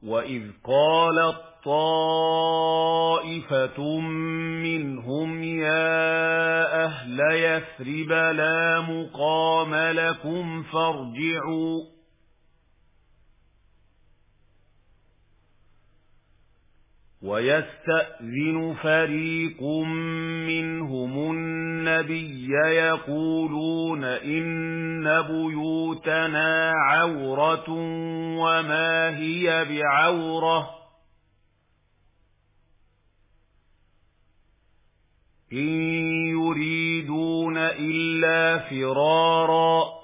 وَإِذْ قَالَت طَّائِفَةٌ مِّنْهُمْ يَا أَهْلَ يَثْرِبَ لَا مُقَامَ لَكُمْ فَارْجِعُوا وَيَسْتَأْذِنُ فَرِيقٌ مِّنْهُمُ النَّبِيَّ يَقُولُونَ إِنَّ بُيُوتَنَا عَوْرَةٌ وَمَا هِيَ بِعَوْرَةٍ إِن يُرِيدُونَ إِلَّا فِرَارًا